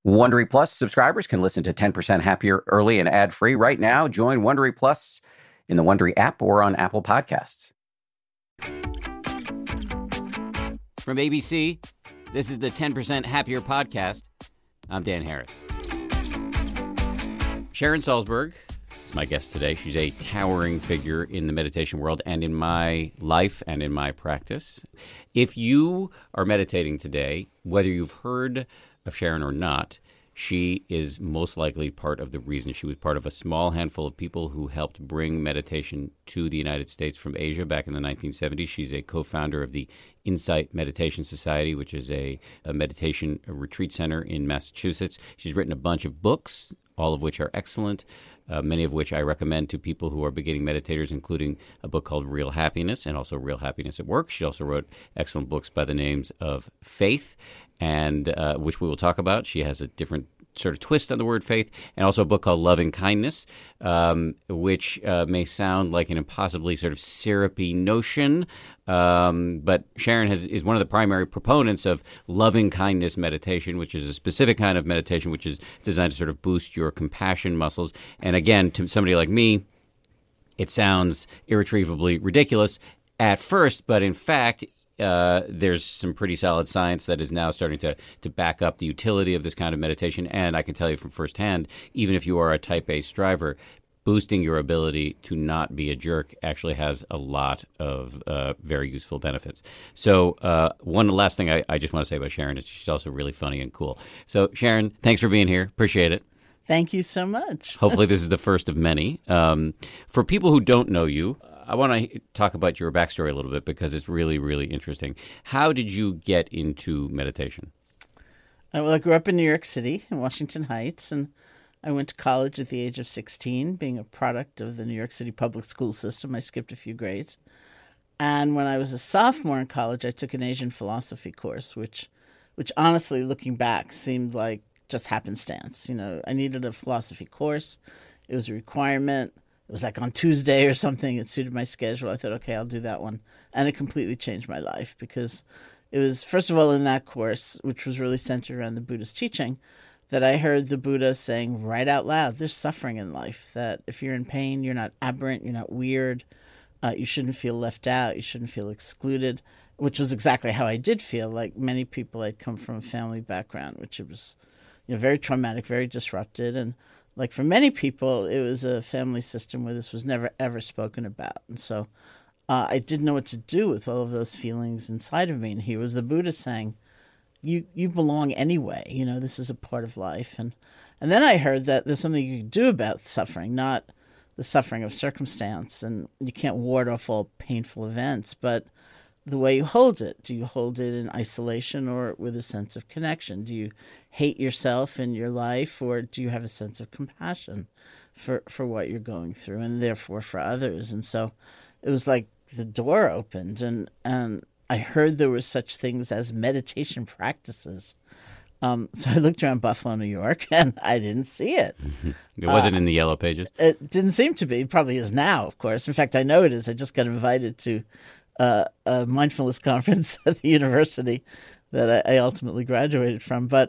Wondery Plus subscribers can listen to 10% Happier early and ad-free right now. Join Wondery Plus in the Wondery app or on Apple Podcasts. From ABC, this is the 10% Happier podcast. I'm Dan Harris. Sharon Salzberg is my guest today. She's a towering figure in the meditation world and in my life and in my practice. If you are meditating today, whether you've heard of Sharon or not, she is most likely part of the reason. She was part of a small handful of people who helped bring meditation to the United States from Asia back in the 1970s. She's a co-founder of the Insight Meditation Society, which is a meditation retreat center in Massachusetts. She's written a bunch of books, all of which are excellent, many of which I recommend to people who are beginning meditators, including a book called Real Happiness and also Real Happiness at Work. She also wrote excellent books by the names of Faith, and which we will talk about. She has a different sort of twist on the word faith, and also a book called Loving Kindness, which may sound like an impossibly sort of syrupy notion, but Sharon is one of the primary proponents of loving kindness meditation, which is a specific kind of meditation which is designed to sort of boost your compassion muscles. And again, to somebody like me, it sounds irretrievably ridiculous at first, but in fact, there's some pretty solid science that is now starting to back up the utility of this kind of meditation. And I can tell you from firsthand, even if you are a type A striver, boosting your ability to not be a jerk actually has a lot of very useful benefits. So one last thing I just want to say about Sharon is she's also really funny and cool. So Sharon, thanks for being here. Appreciate it. Thank you so much. Hopefully this is the first of many. For people who don't know you, I want to talk about your backstory a little bit because it's really, really interesting. How did you get into meditation? Well, I grew up in New York City, in Washington Heights, and I went to college at the age of 16, being a product of the New York City public school system. I skipped a few grades. And when I was a sophomore in college, I took an Asian philosophy course, which honestly, looking back, seemed like just happenstance. You know, I needed a philosophy course. It was a requirement. It was like on Tuesday or something. It suited my schedule. I thought, okay, I'll do that one. And it completely changed my life because it was, first of all, in that course, which was really centered around the Buddha's teaching, that I heard the Buddha saying right out loud, there's suffering in life, that if you're in pain, you're not aberrant, you're not weird, you shouldn't feel left out, you shouldn't feel excluded, which was exactly how I did feel. Like many people, I'd come from a family background, which it was, very traumatic, very disrupted, and like for many people, it was a family system where this was never, ever spoken about. And so I didn't know what to do with all of those feelings inside of me. And here was the Buddha saying, you belong anyway. This is a part of life. And then I heard that there's something you can do about suffering, not the suffering of circumstance. And you can't ward off all painful events, but the way you hold it. Do you hold it in isolation or with a sense of connection? Do you hate yourself in your life, or do you have a sense of compassion for what you're going through and therefore for others? And so it was like the door opened, and I heard there were such things as meditation practices. So I looked around Buffalo, New York, and I didn't see it. It wasn't in the yellow pages? It didn't seem to be. It probably is now, of course. In fact, I know it is. I just got invited to a mindfulness conference at the university that I ultimately graduated from. But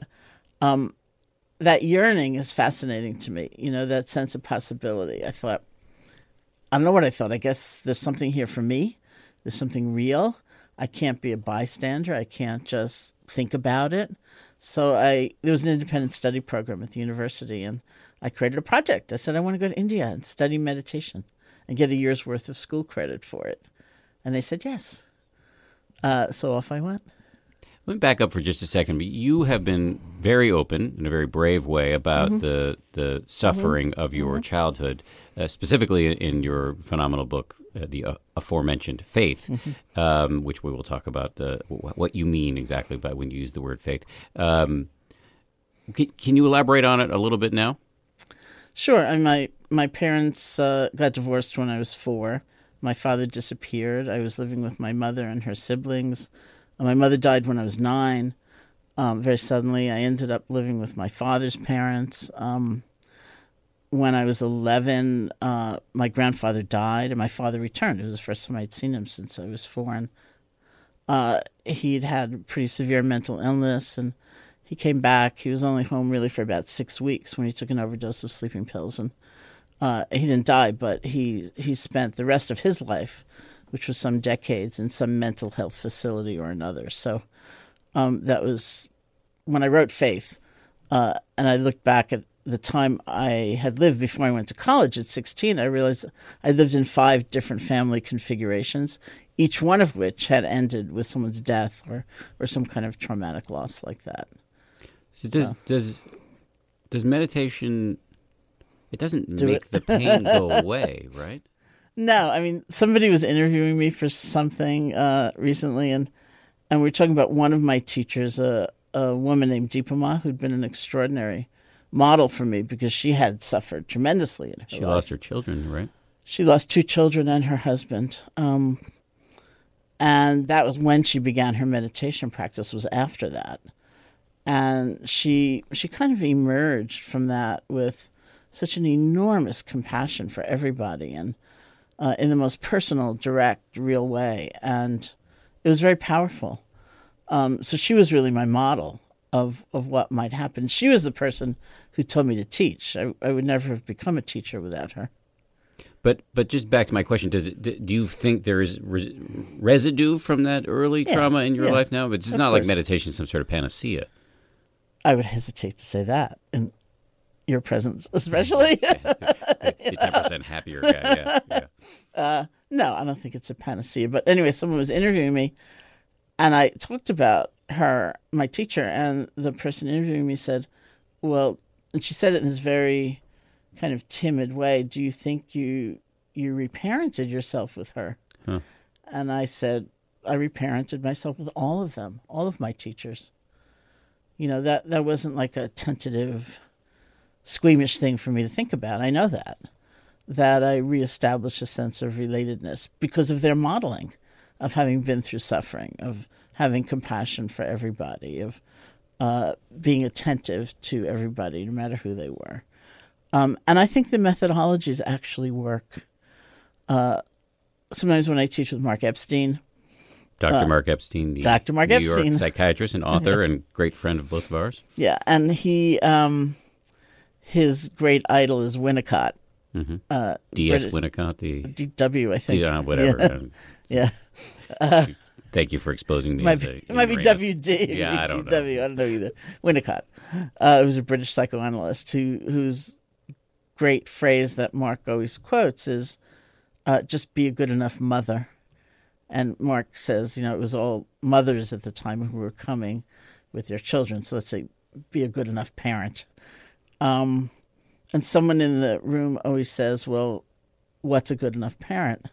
that yearning is fascinating to me, that sense of possibility. I don't know what I thought. I guess there's something here for me. There's something real. I can't be a bystander. I can't just think about it. So there was an independent study program at the university, and I created a project. I said, I want to go to India and study meditation and get a year's worth of school credit for it. And they said yes. So off I went. Let me back up for just a second. You have been very open in a very brave way about the suffering of your childhood, specifically in your phenomenal book, the aforementioned Faith, which we will talk about what you mean exactly by when you use the word faith. Can you elaborate on it a little bit now? Sure. My parents got divorced when I was 4. My father disappeared. I was living with my mother and her siblings. My mother died when I was 9, very suddenly. I ended up living with my father's parents. When I was 11, my grandfather died, and my father returned. It was the first time I'd seen him since I was 4. And he'd had pretty severe mental illness, and he came back. He was only home really for about 6 weeks when he took an overdose of sleeping pills, and he didn't die, but he spent the rest of his life, which was some decades, in some mental health facility or another. So that was when I wrote Faith, and I looked back at the time I had lived before I went to college at 16. I realized I lived in 5 different family configurations, each one of which had ended with someone's death or some kind of traumatic loss like that. So does meditation? It doesn't make the pain go away, right? No, I mean, somebody was interviewing me for something recently, and we were talking about one of my teachers, a woman named Deepama, who'd been an extraordinary model for me because she had suffered tremendously in her life. She lost her children, right? She lost 2 children and her husband. And that was when she began her meditation practice, was after that. And she kind of emerged from that with such an enormous compassion for everybody, and in the most personal, direct, real way. And it was very powerful. So she was really my model of what might happen. She was the person who told me to teach. I would never have become a teacher without her. But just back to my question, do you think there is residue from that early trauma in your life now? But it's not like meditation is some sort of panacea. I would hesitate to say that in your presence, especially. The 10% happier guy, yeah. No, I don't think it's a panacea. But anyway, someone was interviewing me, and I talked about her, my teacher, and the person interviewing me said, well, and she said it in this very kind of timid way, do you think you reparented yourself with her? Huh. And I said, I reparented myself with all of them, all of my teachers. You know, that wasn't like a tentative, squeamish thing for me to think about. I know that I reestablished a sense of relatedness because of their modeling, of having been through suffering, of having compassion for everybody, of being attentive to everybody, no matter who they were. And I think the methodologies actually work. Sometimes when I teach with Mark Epstein, Dr. Mark Epstein, the Dr. Mark New Epstein. York psychiatrist and author and great friend of both of ours. Yeah, and he, his great idol is Winnicott. Mm-hmm. D.S. Winnicott, the D.W., I think. Whatever. Yeah. Thank you for exposing me. It might be W.D. Yeah, I don't know. D.W. I don't know either. Winnicott. It was a British psychoanalyst whose great phrase that Mark always quotes is, just be a good enough mother. And Mark says, it was all mothers at the time who were coming with their children. So let's say, be a good enough parent. And someone in the room always says, well, what's a good enough parent?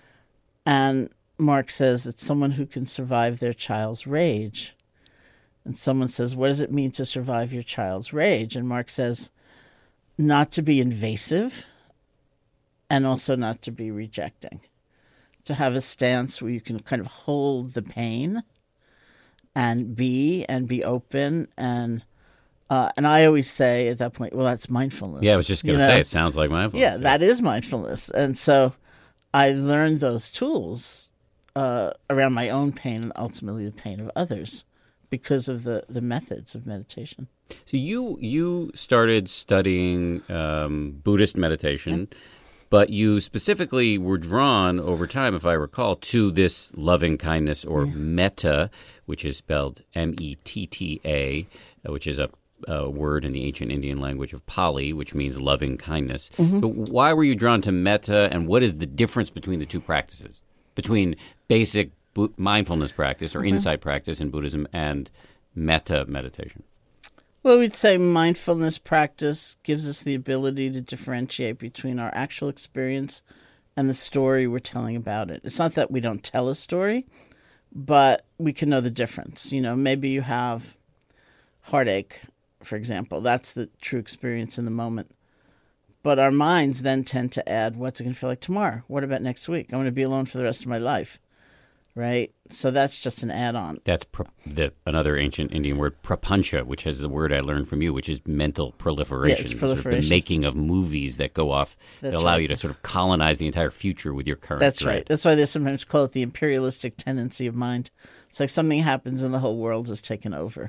And Mark says it's someone who can survive their child's rage. And someone says, what does it mean to survive your child's rage? And Mark says, not to be invasive and also not to be rejecting. To have a stance where you can kind of hold the pain and be open. And I always say at that point, well, that's mindfulness. Yeah, I was just going to say, it sounds like mindfulness. Yeah, that is mindfulness. And so I learned those tools around my own pain and ultimately the pain of others because of the methods of meditation. So you started studying Buddhist meditation, but you specifically were drawn over time, if I recall, to this loving kindness or metta, which is spelled M-E-T-T-A, which is a word in the ancient Indian language of Pali, which means loving kindness. Mm-hmm. So why were you drawn to metta, and what is the difference between the two practices, between basic mindfulness practice or insight practice in Buddhism and metta meditation? Well, we'd say mindfulness practice gives us the ability to differentiate between our actual experience and the story we're telling about it. It's not that we don't tell a story, but we can know the difference. Maybe you have heartache, for example. That's the true experience in the moment. But our minds then tend to add, what's it going to feel like tomorrow? What about next week? I'm going to be alone for the rest of my life. Right? So that's just an add-on. That's another ancient Indian word, prapancha, which has the word I learned from you, which is mental proliferation. Yeah, it's proliferation. Sort of the making of movies that go off that allow you to sort of colonize the entire future with your current. That's right. That's why they sometimes call it the imperialistic tendency of mind. It's like something happens and the whole world is taken over.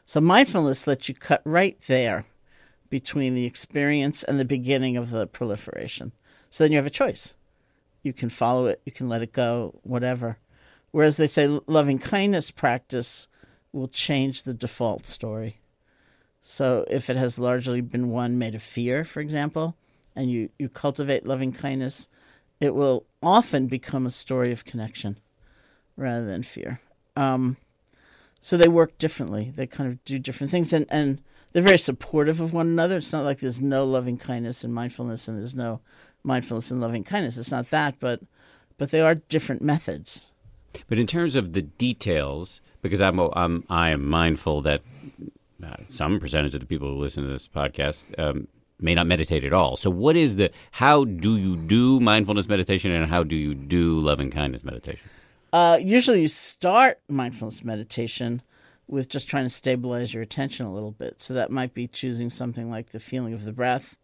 So mindfulness lets you cut right there between the experience and the beginning of the proliferation. So then you have a choice. You can follow it, you can let it go, whatever. Whereas they say loving kindness practice will change the default story. So if it has largely been one made of fear, for example, and you cultivate loving kindness, it will often become a story of connection rather than fear. So they work differently. They kind of do different things, and they're very supportive of one another. It's not like there's no loving kindness and mindfulness, and there's no mindfulness and loving kindness. It's not that, but they are different methods. But in terms of the details, because I am mindful that some percentage of the people who listen to this podcast may not meditate at all. So how do you do mindfulness meditation, and how do you do loving kindness meditation? Usually you start mindfulness meditation with just trying to stabilize your attention a little bit. So that might be choosing something like the feeling of the breath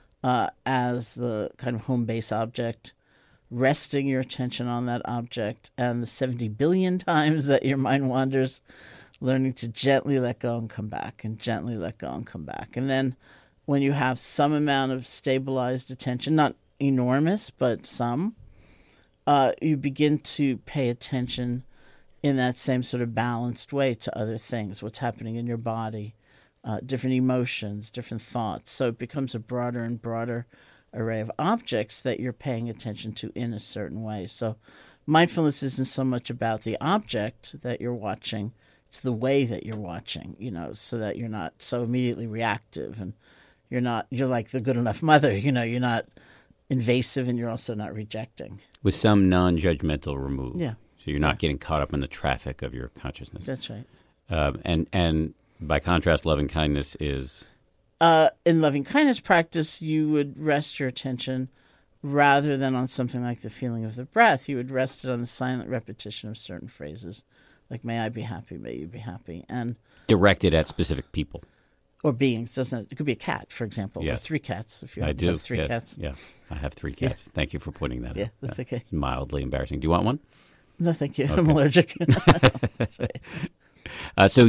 as the kind of home base object, resting your attention on that object, and the 70 billion times that your mind wanders, learning to gently let go and come back, and gently let go and come back. And then when you have some amount of stabilized attention, not enormous, but some, you begin to pay attention in that same sort of balanced way to other things, what's happening in your body, different emotions, different thoughts. So it becomes a broader and broader array of objects that you're paying attention to in a certain way. So mindfulness isn't so much about the object that you're watching, it's the way that you're watching, so that you're not so immediately reactive, and you're like the good enough mother, you're not invasive, and you're also not rejecting. With some non-judgmental remove. Yeah. So you're not getting caught up in the traffic of your consciousness. That's right. And by contrast, loving kindness is? In loving kindness practice, you would rest your attention rather than on something like the feeling of the breath. You would rest it on the silent repetition of certain phrases, like "May I be happy, may you be happy," and directed at specific people or beings. It could be a cat, for example, yes. or 3 cats. If you I do have 3 yes. cats, yeah, I have 3 cats. Yeah. Thank you for pointing that out. Yeah, that's okay. It's mildly embarrassing. Do you want one? No, thank you. Okay. I'm allergic. That's right. So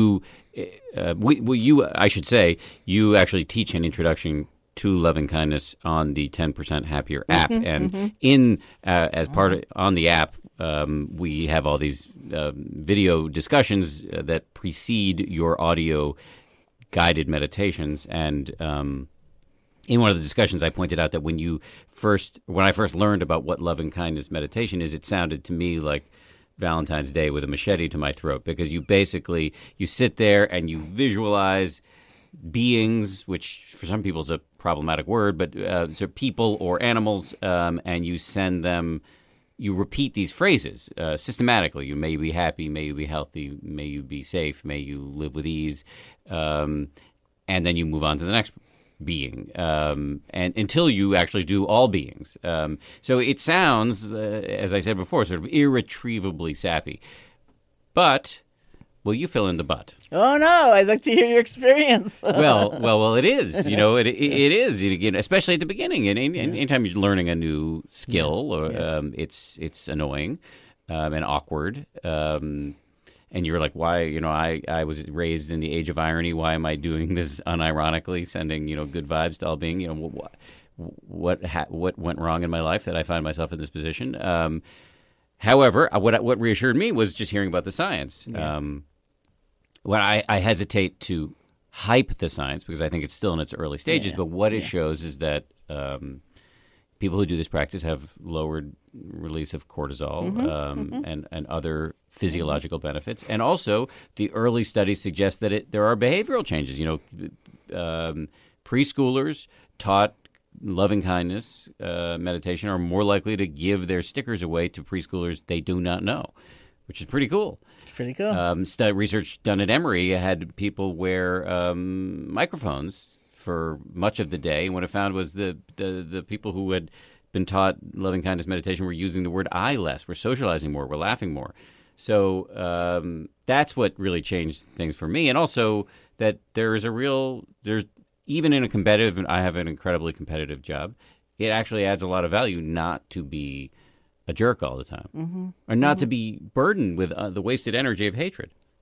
I should say, you actually teach an introduction to loving kindness on the 10% Happier app, and in as part of on the app, we have all these video discussions that precede your audio guided meditations, and in one of the discussions, I pointed out that when I first learned about what loving kindness meditation is, it sounded to me like Valentine's Day with a machete to my throat, because you sit there and you visualize beings, which for some people is a problematic word, but so people or animals, and you repeat these phrases systematically. You may be happy, may you be healthy, may you be safe, may you live with ease, and then you move on to the next being, and until you actually do all beings. So it sounds, as I said before, sort of irretrievably sappy. But, well, you fill in the but. Oh, no, I'd like to hear your experience. well, it is. It is, especially at the beginning. And anytime you're learning a new skill, it's annoying and awkward. And you're like, why? I was raised in the age of irony. Why am I doing this unironically, sending good vibes to all being? What went wrong in my life that I find myself in this position? However, what reassured me was just hearing about the science. Yeah. When I hesitate to hype the science because I think it's still in its early stages. But what it shows is that people who do this practice have lowered release of cortisol and other physiological benefits. And also, the early studies suggest that there are behavioral changes. Preschoolers taught loving kindness meditation are more likely to give their stickers away to preschoolers they do not know, which is pretty cool. It's pretty cool. Research done at Emory had people wear microphones for much of the day, and what it found was the people who had been taught loving kindness meditation were using the word I less, were socializing more, were laughing more. So that's what really changed things for me, and also that there's even in a competitive, and I have an incredibly competitive job, it actually adds a lot of value not to be a jerk all the time, or not to be burdened with the wasted energy of hatred.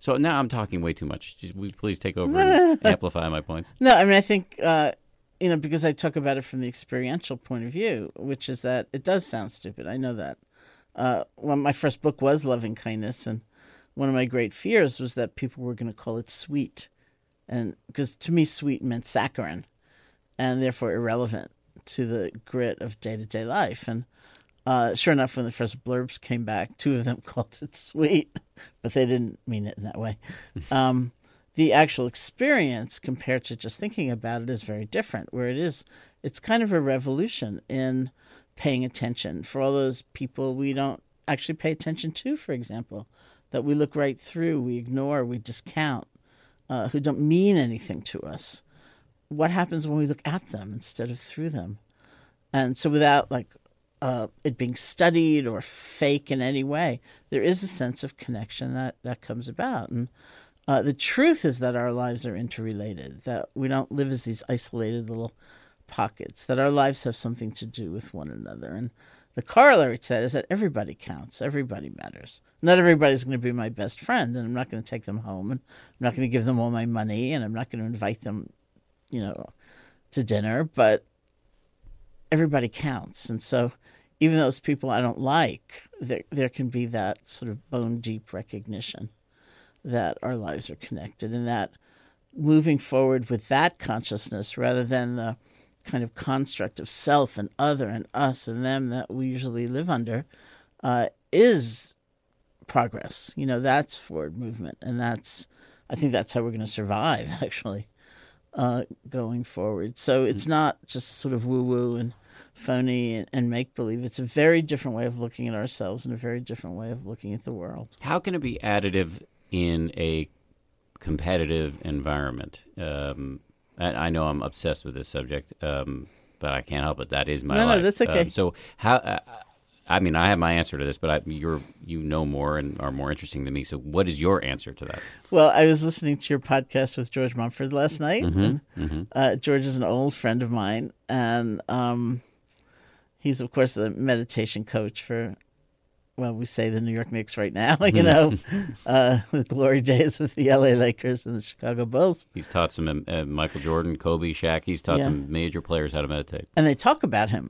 So now I'm talking way too much. Will you please take over and amplify my points? No, I mean, I think, because I talk about it from the experiential point of view, which is that it does sound stupid. I know that. Well, my first book was Loving Kindness, and one of my great fears was that people were going to call it sweet. And because to me, sweet meant saccharine, and therefore irrelevant to the grit of day-to-day life. And sure enough, when the first blurbs came back, 2 of them called it sweet, but they didn't mean it in that way. The actual experience compared to just thinking about it is very different, where it's kind of a revolution in paying attention for all those people we don't actually pay attention to, for example, that we look right through, we ignore, we discount, who don't mean anything to us. What happens when we look at them instead of through them? And so without it being studied or fake in any way, there is a sense of connection that comes about. And the truth is that our lives are interrelated, that we don't live as these isolated little pockets, that our lives have something to do with one another. And the corollary to that is that everybody counts, everybody matters. Not everybody's going to be my best friend, and I'm not going to take them home, and I'm not going to give them all my money, and I'm not going to invite them, to dinner, but everybody counts. And so even those people I don't like, there can be that sort of bone-deep recognition that our lives are connected, and that moving forward with that consciousness rather than the kind of construct of self and other and us and them that we usually live under is progress. That's forward movement, and I think that's how we're going to survive, actually, going forward. So it's not just sort of woo-woo and phony and make-believe. It's a very different way of looking at ourselves and a very different way of looking at the world. How can it be additive in a competitive environment? I know I'm obsessed with this subject, but I can't help it. That is my life. No, that's okay. So how? I have my answer to this, but you know more and are more interesting than me. So what is your answer to that? Well, I was listening to your podcast with George Mumford last night. And, George is an old friend of mine, and he's, of course, the meditation coach for, we say the New York Knicks right now, the glory days with the LA Lakers and the Chicago Bulls. He's taught some Michael Jordan, Kobe, Shaq. He's taught some major players how to meditate. And they talk about him,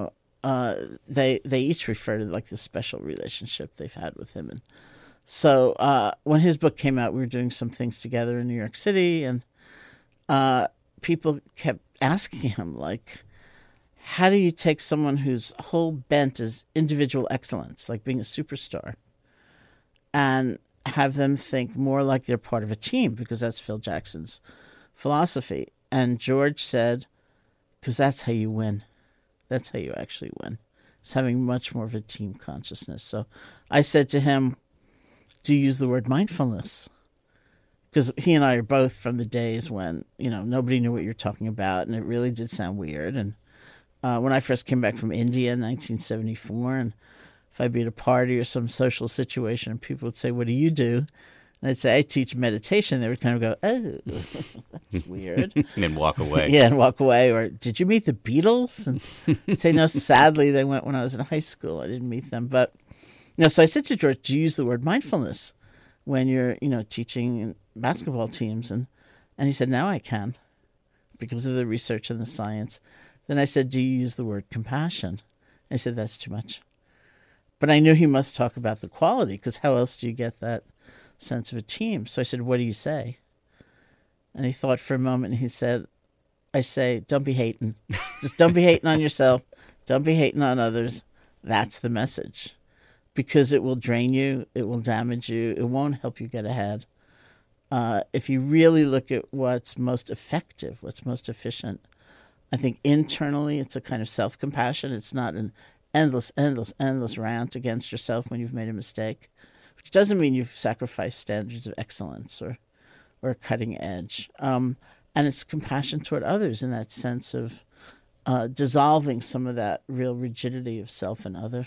they each refer to the special relationship they've had with him. And so when his book came out, we were doing some things together in New York City, and people kept asking him, how do you take someone whose whole bent is individual excellence, like being a superstar, and have them think more like they're part of a team, because that's Phil Jackson's philosophy. And George said, because that's how you win. That's how you actually win. It's having much more of a team consciousness. So I said to him, do you use the word mindfulness? Because he and I are both from the days when, nobody knew what you're talking about, and it really did sound weird. And when I first came back from India in 1974, and if I'd be at a party or some social situation, and people would say, what do you do? And I'd say, I teach meditation. They would kind of go, oh, that's weird. And then walk away. Yeah, and walk away. Or, did you meet the Beatles? And I'd say, no, sadly, they went when I was in high school. I didn't meet them. But, so I said to George, do you use the word mindfulness when you're, teaching basketball teams? And he said, now I can, because of the research and the science. Then I said, do you use the word compassion? I said, that's too much. But I knew he must talk about the quality, because how else do you get that sense of a team? So I said, what do you say? And he thought for a moment, and he said, I say, don't be hating. Just don't be hating on yourself. Don't be hating on others. That's the message. Because it will drain you. It will damage you. It won't help you get ahead. If you really look at what's most effective, what's most efficient, I think internally it's a kind of self-compassion. It's not an endless rant against yourself when you've made a mistake, which doesn't mean you've sacrificed standards of excellence or cutting edge. And it's compassion toward others in that sense of dissolving some of that real rigidity of self and other.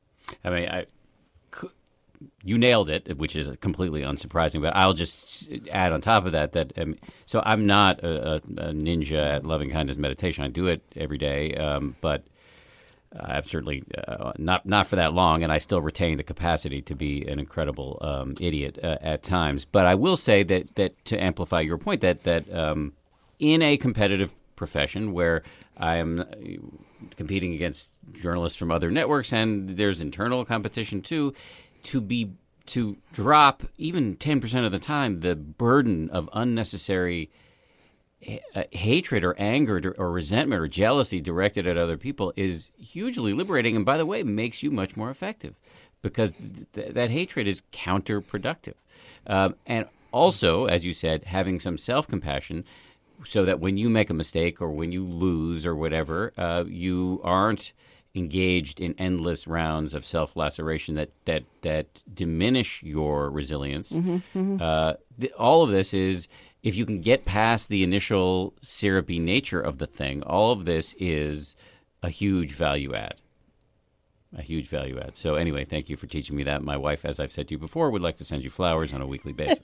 You nailed it, which is completely unsurprising. But I'll just add on top of that so I'm not a ninja at loving kindness meditation. I do it every day, but I'm certainly not for that long, and I still retain the capacity to be an incredible idiot at times. But I will say that to amplify your point, that in a competitive profession where I am competing against journalists from other networks, and there's internal competition too, to drop even 10% of the time the burden of unnecessary hatred or anger or resentment or jealousy directed at other people is hugely liberating, and by the way, makes you much more effective because that hatred is counterproductive. And also, as you said, having some self-compassion so that when you make a mistake or when you lose or whatever, you aren't engaged in endless rounds of self-laceration that diminish your resilience. All of this is, if you can get past the initial syrupy nature of the thing, all of this is a huge value add. A huge value add. So anyway, thank you for teaching me that. My wife, as I've said to you before, would like to send you flowers on a weekly basis.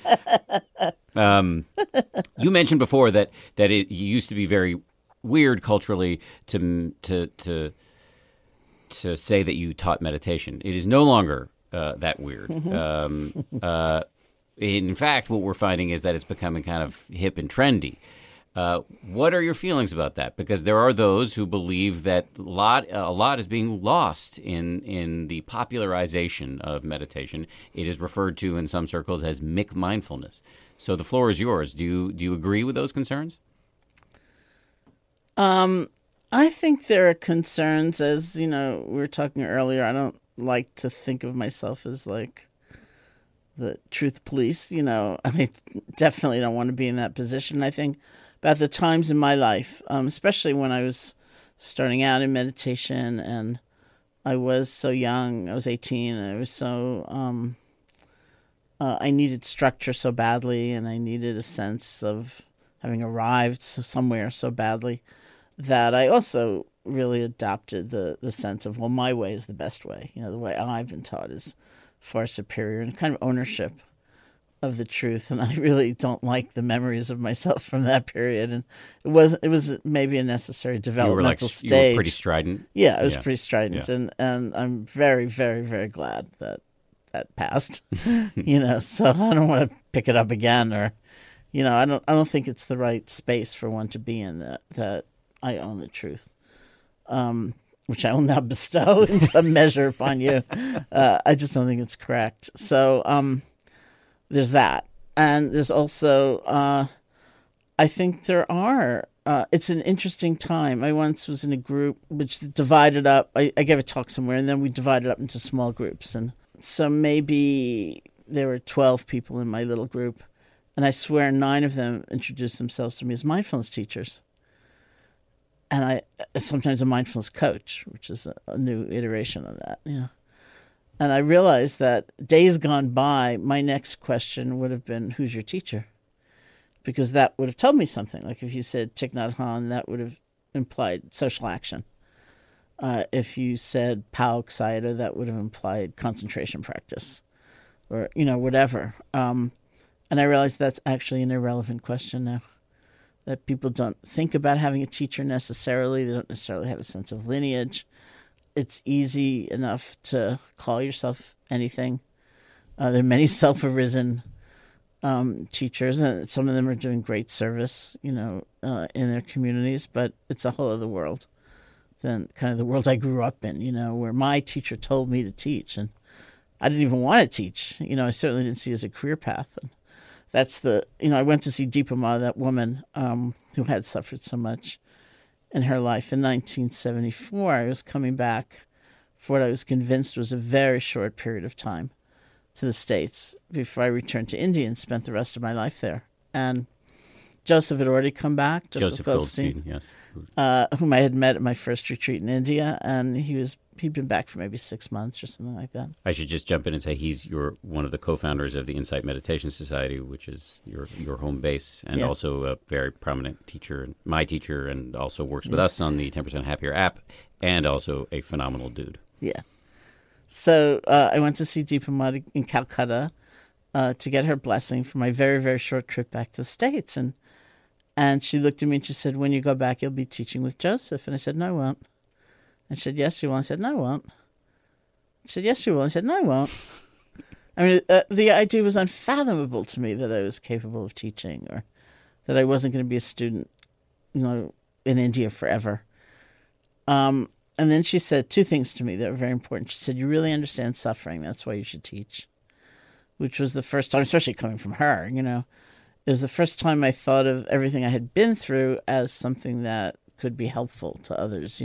You mentioned before that it used to be very weird culturally to say that you taught meditation. It is no longer that weird. In fact, what we're finding is that it's becoming kind of hip and trendy. What are your feelings about that? Because there are those who believe that a lot is being lost in the popularization of meditation. It is referred to in some circles as McMindfulness. So the floor is yours. Do you agree with those concerns? I think there are concerns, as we were talking earlier. I don't like to think of myself as like the truth police, I mean, definitely don't want to be in that position. I think about the times in my life, especially when I was starting out in meditation and I was so young. I was 18 and I was so, I needed structure so badly and I needed a sense of having arrived somewhere so badly that I also really adopted the sense of, well, my way is the best way. The way I've been taught is far superior, and kind of ownership of the truth. And I really don't like the memories of myself from that period. And it was maybe a necessary developmental stage. You were pretty strident. Yeah, I was pretty strident, and I'm very, very, very glad that passed. So I don't want to pick it up again, or I don't think it's the right space for one to be in. That I own the truth. Which I will now bestow in some measure upon you. I just don't think it's correct. So there's that. And there's also, I think there are, it's an interesting time. I once was in a group which divided up. I gave a talk somewhere, and then we divided up into small groups. And so maybe there were 12 people in my little group, and I swear 9 of them introduced themselves to me as mindfulness teachers. And I sometimes a mindfulness coach, which is a new iteration of that. And I realized that days gone by, my next question would have been, who's your teacher? Because that would have told me something. Like if you said Thich Nhat Hanh, that would have implied social action. If you said Pauk Sayadaw, that would have implied concentration practice, or whatever. And I realized that's actually an irrelevant question now. That people don't think about having a teacher necessarily. They don't necessarily have a sense of lineage. It's easy enough to call yourself anything. There are many self-arisen teachers, and some of them are doing great service, in their communities, but it's a whole other world than kind of the world I grew up in, where my teacher told me to teach, and I didn't even want to teach. I certainly didn't see it as a career path. And that's I went to see Dipa Ma, that woman who had suffered so much in her life in 1974. I was coming back for what I was convinced was a very short period of time to the States before I returned to India and spent the rest of my life there. And Joseph had already come back, Joseph Goldstein, yes, whom I had met at my first retreat in India, and he'd been back for maybe 6 months or something like that. I should just jump in and say he's one of the co-founders of the Insight Meditation Society, which is your home base, and also a very prominent teacher, my teacher, and also works with us on the 10% Happier app, and also a phenomenal dude. Yeah. So I went to see Dipa Ma in Calcutta to get her blessing for my very, very short trip back to the States. And she looked at me and she said, when you go back, you'll be teaching with Joseph. And I said, no, I won't. I said, yes, you will. I said, no, I won't. I said, yes, you will. I said, no, I won't. I mean, the idea was unfathomable to me that I was capable of teaching or that I wasn't going to be a student, in India forever. And then she said two things to me that were very important. She said, you really understand suffering. That's why you should teach, which was the first time, especially coming from her, It was the first time I thought of everything I had been through as something that could be helpful to others,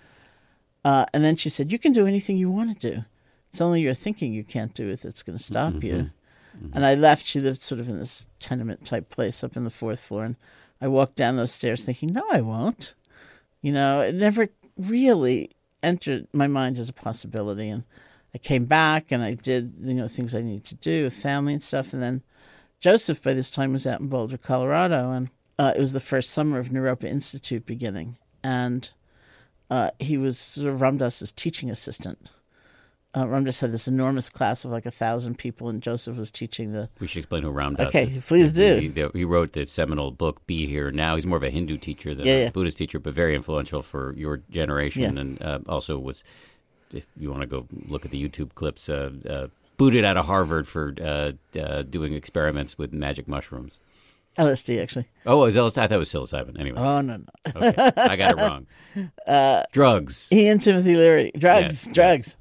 And then she said, you can do anything you want to do. It's only your thinking you can't do it that's going to stop you. Mm-hmm. And I left. She lived sort of in this tenement-type place up in the 4th floor. And I walked down those stairs thinking, no, I won't. It never really entered my mind as a possibility. And I came back and I did, things I needed to do with family and stuff. And then Joseph, by this time, was out in Boulder, Colorado. And it was the first summer of Naropa Institute beginning. And he was sort of Ram Dass's teaching assistant. Ram Dass had this enormous class of like 1,000 people, and Joseph was teaching the... We should explain who Ram Dass is. Okay, please do. He wrote the seminal book, Be Here Now. He's more of a Hindu teacher than a Buddhist teacher, but very influential for your generation, and also was, if you want to go look at the YouTube clips, booted out of Harvard for doing experiments with magic mushrooms. LSD, actually. Oh, it was LSD? I thought it was psilocybin. Anyway. Oh, no. Okay, I got it wrong. Drugs. He and Timothy Leary. Drugs. Yes.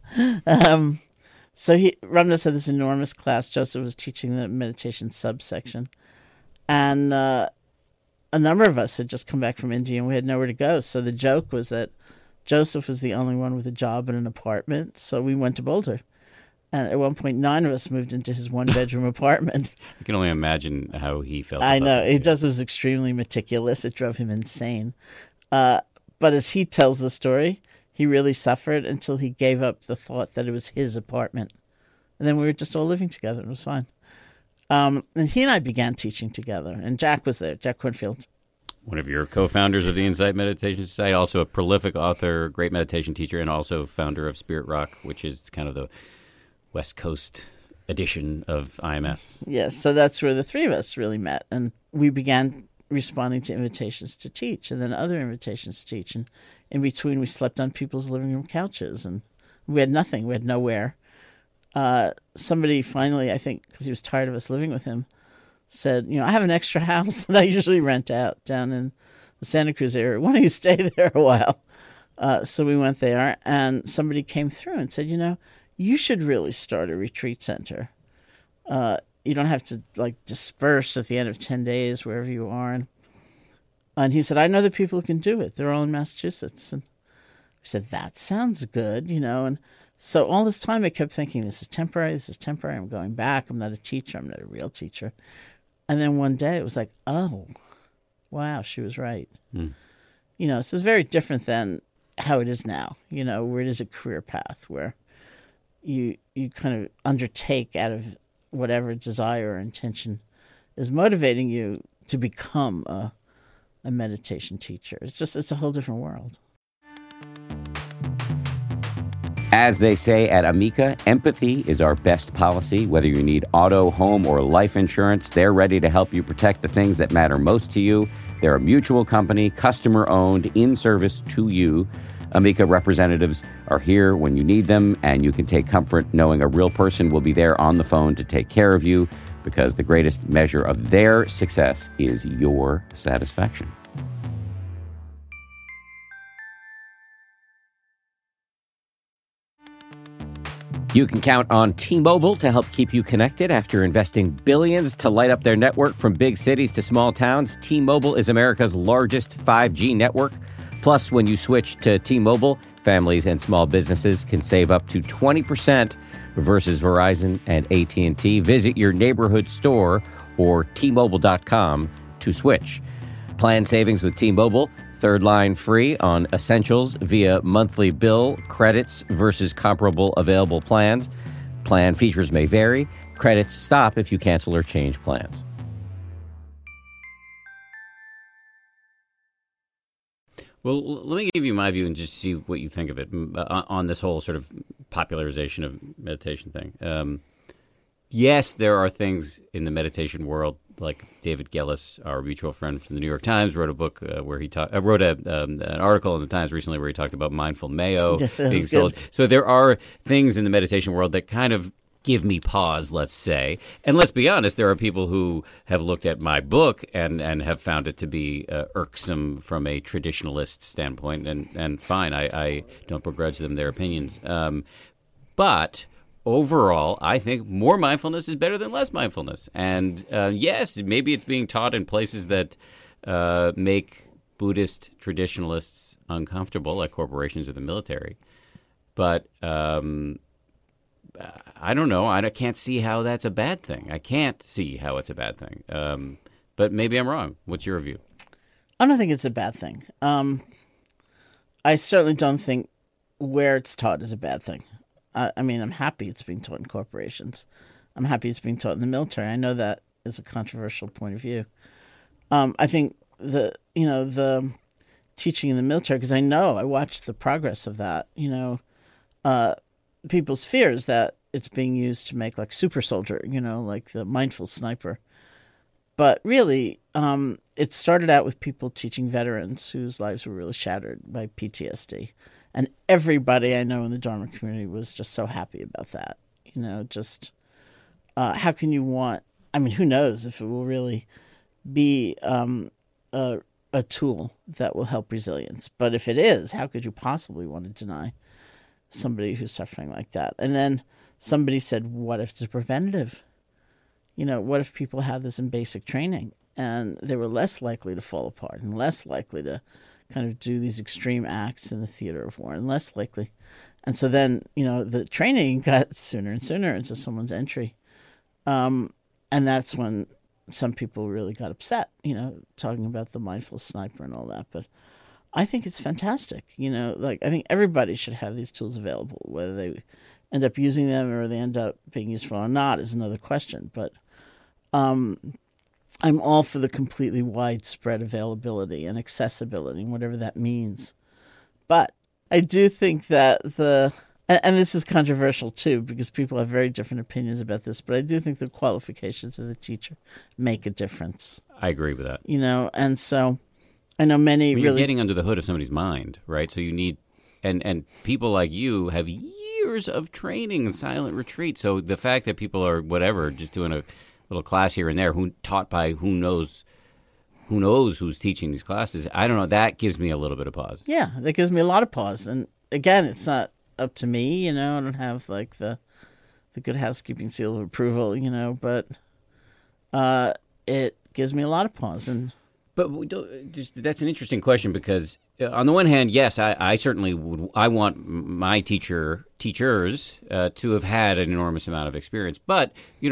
So Ram Dass had this enormous class. Joseph was teaching the meditation subsection. And a number of us had just come back from India and we had nowhere to go. So the joke was that Joseph was the only one with a job and an apartment. So we went to Boulder. And at one point, 9 of us moved into his one-bedroom apartment. I can only imagine how he felt. I know. He just was extremely meticulous. It drove him insane. But as he tells the story, he really suffered until he gave up the thought that it was his apartment. And then we were just all living together. It was fine. And he and I began teaching together. And Jack was there, Jack Cornfield. One of your co-founders of the Insight Meditation Society, also a prolific author, great meditation teacher, and also founder of Spirit Rock, which is kind of the West Coast edition of IMS. Yes, so that's where the three of us really met. And we began responding to invitations to teach and then other invitations to teach. And in between, we slept on people's living room couches. And we had nothing. We had nowhere. Somebody finally, I think, because he was tired of us living with him, said, I have an extra house that I usually rent out down in the Santa Cruz area. Why don't you stay there a while? So we went there, and somebody came through and said, you should really start a retreat center. You don't have to disperse at the end of 10 days wherever you are. And he said, I know the people who can do it. They're all in Massachusetts. And we said, that sounds good, And so all this time I kept thinking, this is temporary. I'm going back. I'm not a teacher. I'm not a real teacher. And then one day it was like, oh, wow, she was right. So it's very different than how it is now, where it is a career path where you kind of undertake out of whatever desire or intention is motivating you to become a meditation teacher. It's a whole different world. As they say at Amica, empathy is our best policy. Whether you need auto, home, or life insurance, they're ready to help you protect the things that matter most to you. They're a mutual company, customer-owned, in service to you. Amica representatives are here when you need them, and you can take comfort knowing a real person will be there on the phone to take care of you, because the greatest measure of their success is your satisfaction. You can count on T-Mobile to help keep you connected. After investing billions to light up their network from big cities to small towns, T-Mobile is America's largest 5G network. Plus, when you switch to T-Mobile, families and small businesses can save up to 20% versus Verizon and AT&T. Visit your neighborhood store or T-Mobile.com to switch. Plan savings with T-Mobile. Third line free on essentials via monthly bill, credits versus comparable available plans. Plan features may vary. Credits stop if you cancel or change plans. Well, let me give you my view and just see what you think of it on this whole sort of popularization of meditation thing. Yes, there are things in the meditation world like David Gellis, our mutual friend from the New York Times, wrote a book where he wrote an article in the Times recently where he talked about mindful mayo being sold. So there are things in the meditation world that kind of give me pause, let's say. And let's be honest, there are people who have looked at my book and have found it to be irksome from a traditionalist standpoint. And fine, I don't begrudge them their opinions. But overall, I think more mindfulness is better than less mindfulness. And yes, maybe it's being taught in places that make Buddhist traditionalists uncomfortable, like corporations or the military. But I don't know. I can't see how that's a bad thing. I can't see how it's a bad thing. But maybe I'm wrong. What's your view? I don't think it's a bad thing. I certainly don't think where it's taught is a bad thing. I mean, I'm happy it's being taught in corporations. I'm happy it's being taught in the military. I know that is a controversial point of view. I think the teaching in the military, because I watched the progress of that. People's fears that it's being used to make like super soldier, like the mindful sniper. But really, it started out with people teaching veterans whose lives were really shattered by PTSD. And everybody I know in the Dharma community was just so happy about that. How can you who knows if it will really be a tool that will help resilience. But if it is, how could you possibly want to deny somebody who's suffering like that? And then somebody said, what if it's preventative? What if people have this in basic training and they were less likely to fall apart and less likely to kind of do these extreme acts in the theater of war and less likely. And so then, the training got sooner and sooner into someone's entry. And that's when some people really got upset, talking about the mindful sniper and all that. But I think it's fantastic. I think everybody should have these tools available. Whether they end up using them or they end up being useful or not is another question. But I'm all for the completely widespread availability and accessibility, and whatever that means. But I do think that and this is controversial too, because people have very different opinions about this, but I do think the qualifications of the teacher make a difference. I agree with that. And so I know many you're getting under the hood of somebody's mind, right? So you need, and people like you have years of training in silent retreat. So the fact that people are just doing a little class here and there, taught by who knows who's teaching these classes, I don't know, that gives me a little bit of pause. Yeah, that gives me a lot of pause. And again, it's not up to me, I don't have like the good housekeeping seal of approval, but it gives me a lot of pause. But that's an interesting question, because on the one hand, yes, I certainly would. I want my teachers to have had an enormous amount of experience. But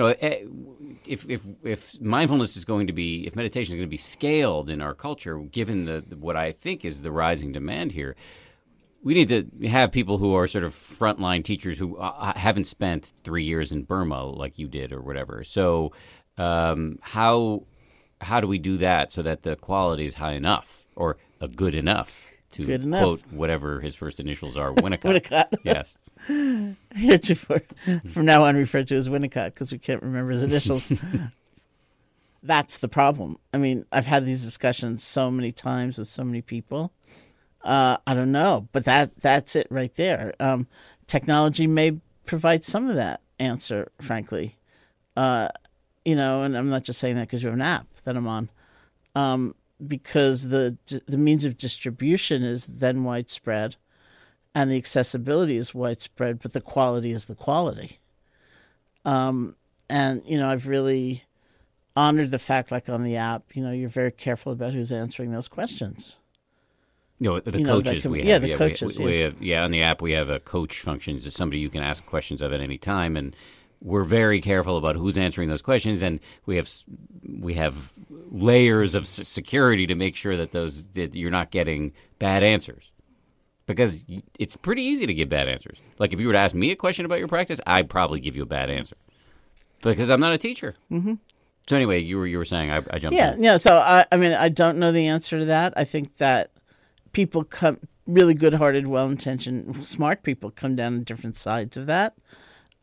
if mindfulness is going to be, if meditation is going to be scaled in our culture, given what I think is the rising demand here, we need to have people who are sort of frontline teachers who haven't spent 3 years in Burma like you did or whatever. So how do we do that so that the quality is high enough or good enough to quote whatever his first initials are, Winnicott? Winnicott. Yes. Heretofore, from now on referred to as Winnicott because we can't remember his initials. That's the problem. I mean, I've had these discussions so many times with so many people. I don't know, but that's it right there. Technology may provide some of that answer, frankly. And I'm not just saying that because you have an app that I'm on, because the means of distribution is then widespread, and the accessibility is widespread, but the quality is the quality. And I've really honored the fact, like on the app, you're very careful about who's answering those questions. The coaches we have. Yeah, the coaches. We have, on the app we have a coach function. It's somebody you can ask questions of at any time, and we're very careful about who's answering those questions, and we have layers of security to make sure that you're not getting bad answers, because it's pretty easy to give bad answers. Like if you were to ask me a question about your practice, I'd probably give you a bad answer because I'm not a teacher. Mm-hmm. So anyway, you were saying I jumped in. Yeah. So I don't know the answer to that. I think that people really good-hearted, well-intentioned, smart people come down on different sides of that.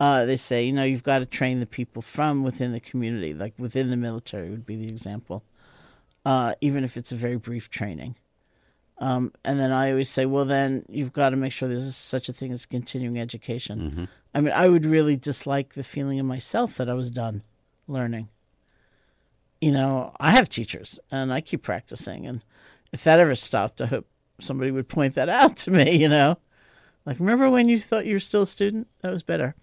They say, you've got to train the people from within the community, like within the military would be the example, even if it's a very brief training. And then I always say, well, then you've got to make sure there's such a thing as continuing education. Mm-hmm. I mean, I would really dislike the feeling in myself that I was done learning. I have teachers, and I keep practicing. And if that ever stopped, I hope somebody would point that out to me, Like, remember when you thought you were still a student? That was better.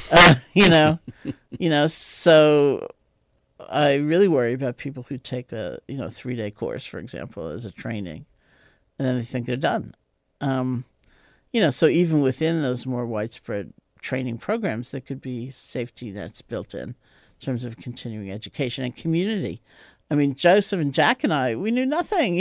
So I really worry about people who take a 3-day course, for example, as a training, and then they think they're done. So even within those more widespread training programs, there could be safety nets built in terms of continuing education and community. I mean, Joseph and Jack and I, we knew nothing,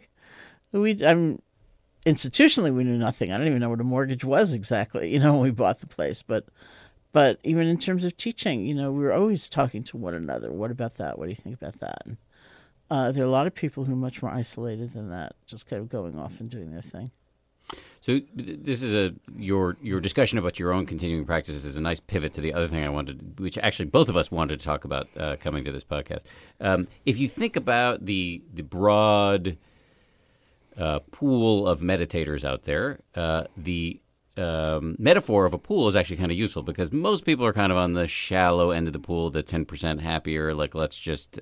institutionally, we knew nothing. I don't even know what a mortgage was exactly, when we bought the place. But even in terms of teaching, we were always talking to one another. What about that? What do you think about that? And, there are a lot of people who are much more isolated than that, just kind of going off and doing their thing. So this is your discussion about your own continuing practices is a nice pivot to the other thing I wanted, which actually both of us wanted to talk about coming to this podcast. If you think about the broad pool of meditators out there, the metaphor of a pool is actually kind of useful because most people are kind of on the shallow end of the pool, the 10% happier, like let's just,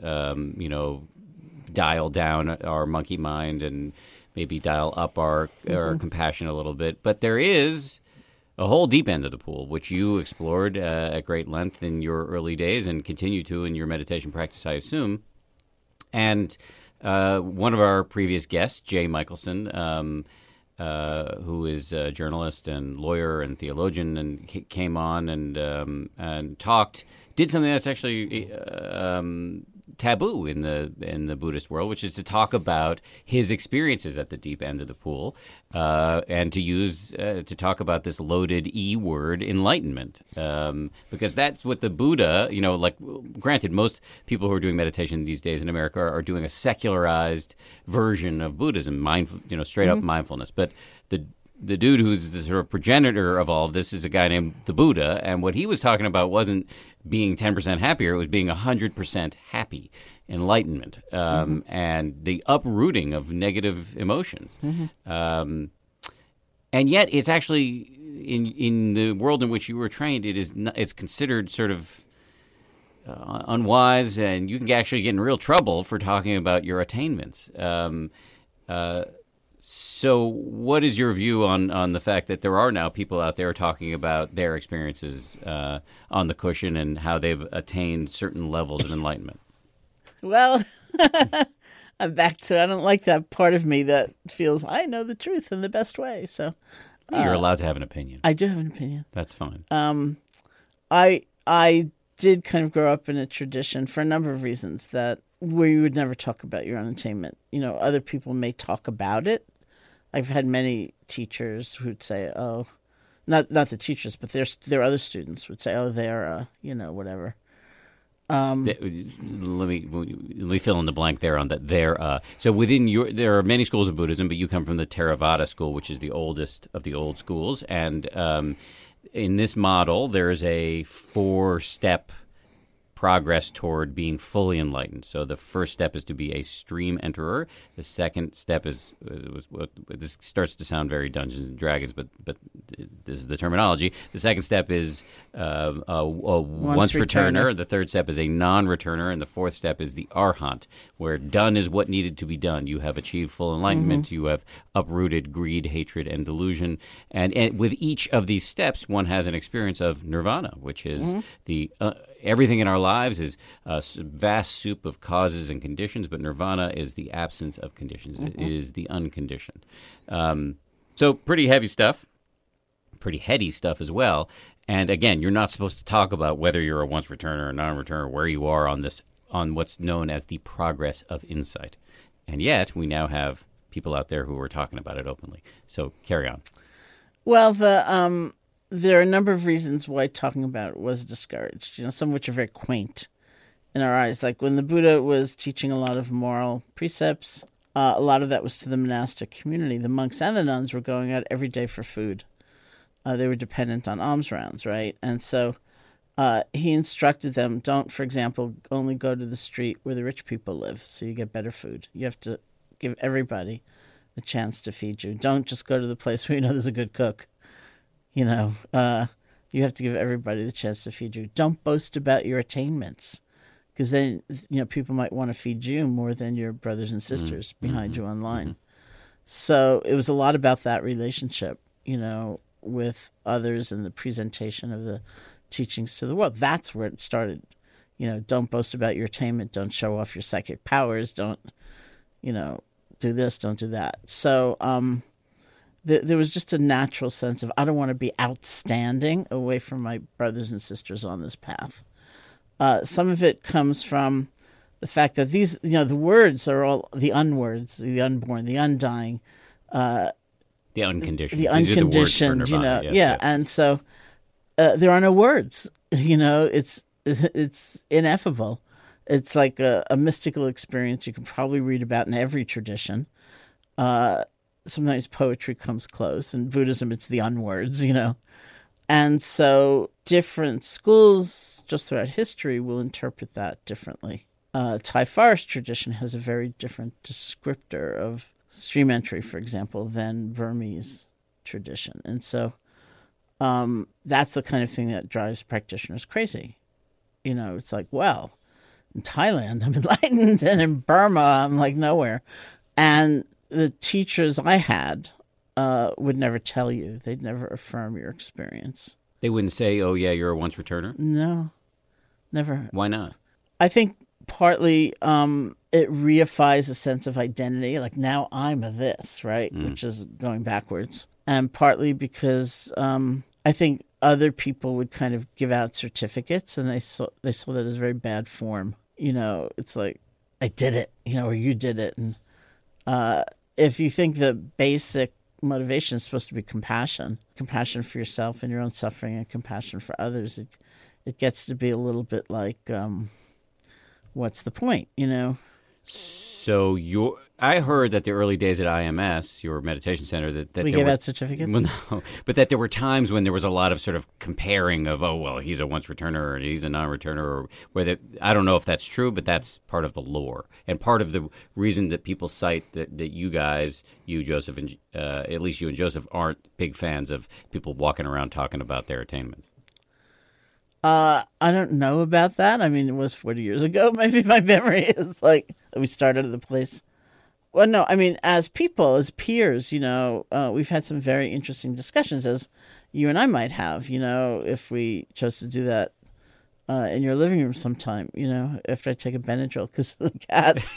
dial down our monkey mind and maybe dial up our compassion a little bit. But there is a whole deep end of the pool, which you explored at great length in your early days and continue to in your meditation practice, I assume. And one of our previous guests, Jay Michelson, who is a journalist and lawyer and theologian, and came on and talked, did something that's actually taboo in the Buddhist world, which is to talk about his experiences at the deep end of the pool, and to talk about this loaded E word, enlightenment, because that's what the Buddha, granted, most people who are doing meditation these days in America are doing a secularized version of Buddhism, mindful, straight up mindfulness, but the dude who's the sort of progenitor of all of this is a guy named the Buddha, and what he was talking about wasn't being 10% happier, it was being 100% happy, enlightenment, and the uprooting of negative emotions. And yet it's actually, in the world in which you were trained, it's considered sort of unwise, and you can actually get in real trouble for talking about your attainments. So what is your view on the fact that there are now people out there talking about their experiences on the cushion and how they've attained certain levels of enlightenment? Well, I'm back to I don't like that part of me that feels I know the truth in the best way. So you're allowed to have an opinion. I do have an opinion. That's fine. I did kind of grow up in a tradition for a number of reasons where you would never talk about your own attainment. Other people may talk about it. I've had many teachers who'd say, "Oh, not the teachers, but their other students would say, oh, they're whatever." Let me fill in the blank there on that. So within there are many schools of Buddhism, but you come from the Theravada school, which is the oldest of the old schools, and in this model, there is a 4-step progress toward being fully enlightened. So the first step is to be a stream enterer. The second step is this starts to sound very Dungeons and Dragons, but this is the terminology. The second step is a once returner. The third step is a non-returner, and the fourth step is the arhat, where done is what needed to be done. You have achieved full enlightenment. You have uprooted greed, hatred, and delusion. And with each of these steps, one has an experience of nirvana, which is the everything in our lives is a vast soup of causes and conditions, but nirvana is the absence of conditions. It is the unconditioned. So pretty heavy stuff, pretty heady stuff as well. And again, you're not supposed to talk about whether you're a once returner or non-returner, where you are on what's known as the progress of insight. And yet, we now have people out there who are talking about it openly. So carry on. Well, there are a number of reasons why talking about it was discouraged, some of which are very quaint in our eyes. Like when the Buddha was teaching a lot of moral precepts, a lot of that was to the monastic community. The monks and the nuns were going out every day for food. They were dependent on alms rounds, right? And so he instructed them, don't, for example, only go to the street where the rich people live so you get better food. You have to give everybody the chance to feed you. Don't just go to the place where you know there's a good cook. You have to give everybody the chance to feed you. Don't boast about your attainments, because then people might want to feed you more than your brothers and sisters behind you online. So it was a lot about that relationship, with others and the presentation of the teachings to the world. That's where it started. Don't boast about your attainment. Don't show off your psychic powers. Don't, do this, don't do that. So there was just a natural sense of, I don't want to be outstanding away from my brothers and sisters on this path. Some of it comes from the fact that these, the words are all the unwords, the unborn, the undying, the unconditioned, the unconditioned, These are the words for Nirvana. Yes. And so there are no words. It's ineffable. It's like a mystical experience you can probably read about in every tradition. Sometimes poetry comes close. In Buddhism, it's the unwords, And so different schools just throughout history will interpret that differently. Thai forest tradition has a very different descriptor of stream entry, for example, than Burmese tradition. And so that's the kind of thing that drives practitioners crazy. It's like, well, in Thailand, I'm enlightened, and in Burma, I'm like nowhere. And the teachers I had would never tell you. They'd never affirm your experience. They wouldn't say, oh, yeah, you're a once returner? No, never. Why not? I think partly it reifies a sense of identity. Like, now I'm a this, right? Which is going backwards. And partly because I think other people would kind of give out certificates, and they saw that as very bad form. It's like, I did it, or you did it. And if you think the basic motivation is supposed to be compassion for yourself and your own suffering, and compassion for others, it gets to be a little bit like, what's the point, So I heard that the early days at IMS, your meditation center, that we gave out certificates. Well, no, but that there were times when there was a lot of sort of comparing of, oh, well, he's a once returner or he's a non-returner, or whether, I don't know if that's true, but that's part of the lore and part of the reason that people cite that you guys, you Joseph, and at least you and Joseph, aren't big fans of people walking around talking about their attainments. I don't know about that. I mean, it was 40 years ago. Maybe my memory is like we started at the place. Well, no, I mean, as people, as peers, we've had some very interesting discussions, as you and I might have, if we chose to do that in your living room sometime, after I take a Benadryl because of the cats.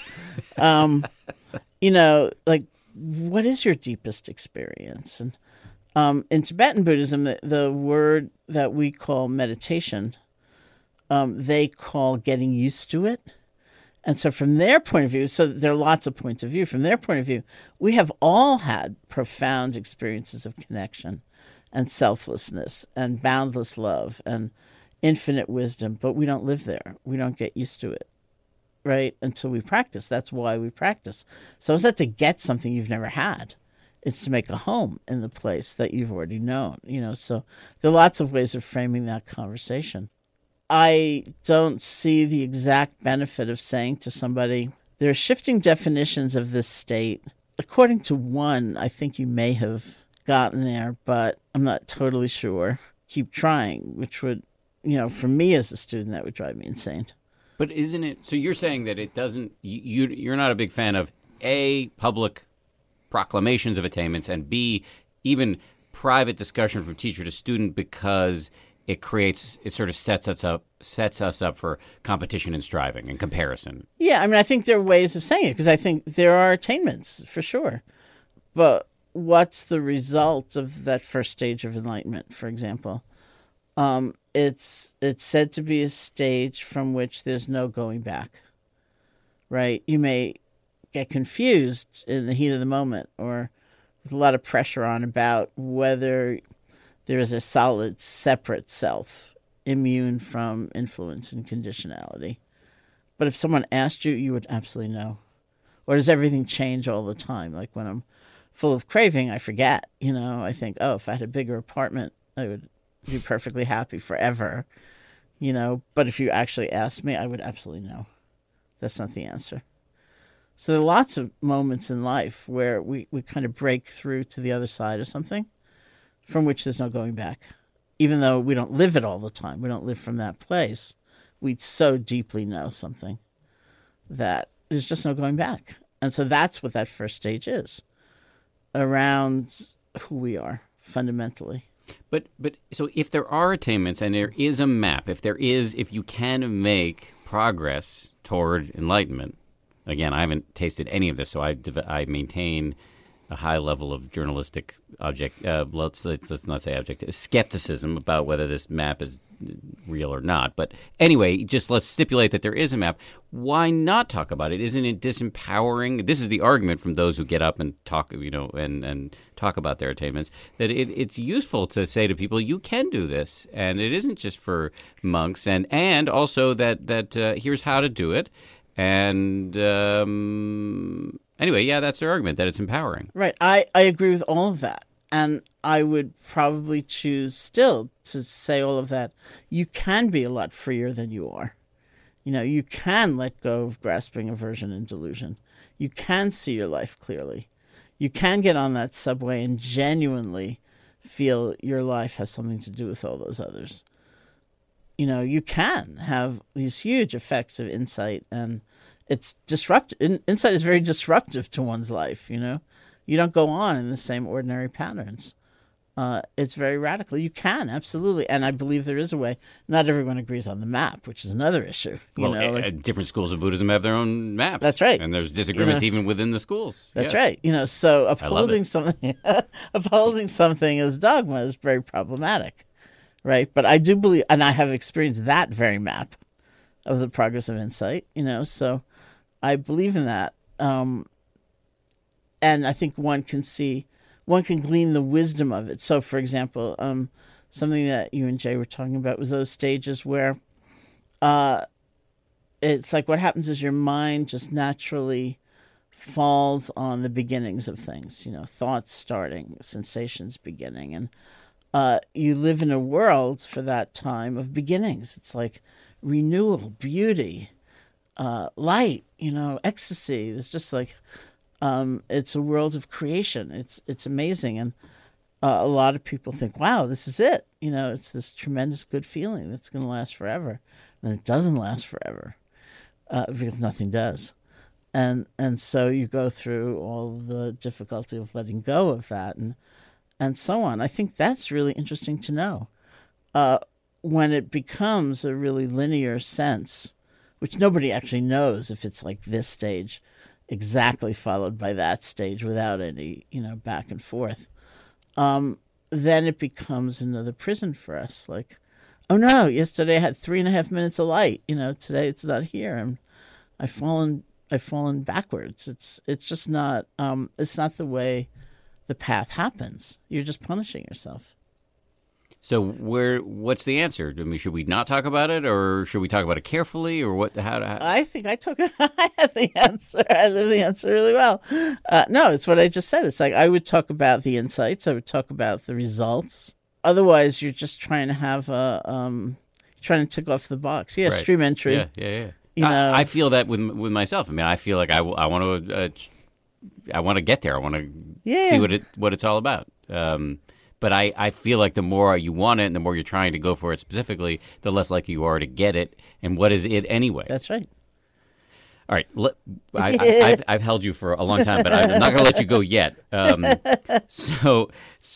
Like, what is your deepest experience? And in Tibetan Buddhism, the word that we call meditation, they call getting used to it. And so from their point of view, so there are lots of points of view. From their point of view, we have all had profound experiences of connection and selflessness and boundless love and infinite wisdom, but we don't live there. We don't get used to it, right, until we practice. That's why we practice. So it's not to get something you've never had. It's to make a home in the place that you've already known, So there are lots of ways of framing that conversation. I don't see the exact benefit of saying to somebody, there are shifting definitions of this state. According to one, I think you may have gotten there, but I'm not totally sure. Keep trying, which would, for me as a student, that would drive me insane. But isn't it, so you're saying that it doesn't, you're not a big fan of A, public proclamations of attainments, and B, even private discussion from teacher to student, because it sort of sets us up for competition and striving and comparison. Yeah, I mean, I think there are ways of saying it, because I think there are attainments for sure. But what's the result of that first stage of enlightenment, for example? It's said to be a stage from which there's no going back, right? You may get confused in the heat of the moment or with a lot of pressure on about whether there is a solid, separate self, immune from influence and conditionality. But if someone asked you, you would absolutely know. Or does everything change all the time? Like when I'm full of craving, I forget. I think, oh, if I had a bigger apartment, I would be perfectly happy forever. But if you actually asked me, I would absolutely know. That's not the answer. So there are lots of moments in life where we kind of break through to the other side of something from which there's no going back. Even though we don't live it all the time, we don't live from that place, we so deeply know something that there's just no going back. And so that's what that first stage is, around who we are fundamentally. But so if there are attainments and there is a map, if you can make progress toward enlightenment, again, I haven't tasted any of this, so I maintain a high level of journalistic let's not say objective, skepticism about whether this map is real or not. But anyway, just let's stipulate that there is a map. Why not talk about it? Isn't it disempowering? This is the argument from those who get up and talk, and talk about their attainments, that it's useful to say to people, you can do this, and it isn't just for monks, and also that here's how to do it. And anyway, yeah, that's their argument, that it's empowering. Right. I agree with all of that. And I would probably choose still to say all of that. You can be a lot freer than you are. You can let go of grasping, aversion, and delusion. You can see your life clearly. You can get on that subway and genuinely feel your life has something to do with all those others. You can have these huge effects of insight, and it's disruptive. Insight is very disruptive to one's life, You don't go on in the same ordinary patterns. It's very radical. You can, absolutely. And I believe there is a way. Not everyone agrees on the map, which is another issue. Different schools of Buddhism have their own maps. That's right. And there's disagreements even within the schools. That's right. So upholding something as dogma is very problematic, right? But I do believe, and I have experienced that very map of the progress of insight, so I believe in that. And I think one can glean the wisdom of it. So, for example, something that you and Jay were talking about was those stages where it's like what happens is your mind just naturally falls on the beginnings of things, thoughts starting, sensations beginning. And you live in a world for that time of beginnings. It's like renewal, beauty, light, ecstasy. It's just like... it's a world of creation. It's amazing, and a lot of people think, "Wow, this is it." It's this tremendous good feeling that's going to last forever, and it doesn't last forever because nothing does, and so you go through all the difficulty of letting go of that, and so on. I think that's really interesting to know when it becomes a really linear sense, which nobody actually knows if it's like this stage exactly followed by that stage without any, back and forth, then it becomes another prison for us. Like, oh no, yesterday I had 3.5 minutes of light. Today it's not here, and I've fallen backwards. It's just not. It's not the way the path happens. You're just punishing yourself. So what's the answer? I mean, should we not talk about it, or should we talk about it carefully, or what? How? I think I have the answer. I live the answer really well. No, it's what I just said. It's like I would talk about the insights. I would talk about the results. Otherwise, you're just trying to have trying to tick off the box. Yeah, right. Stream entry. Yeah. I feel that with myself. I mean, I feel like I want to get there. I want to see what it's all about. But I feel like the more you want it and the more you're trying to go for it specifically, the less likely you are to get it. And what is it anyway? That's right. All right. I've held you for a long time, but I'm not going to let you go yet. So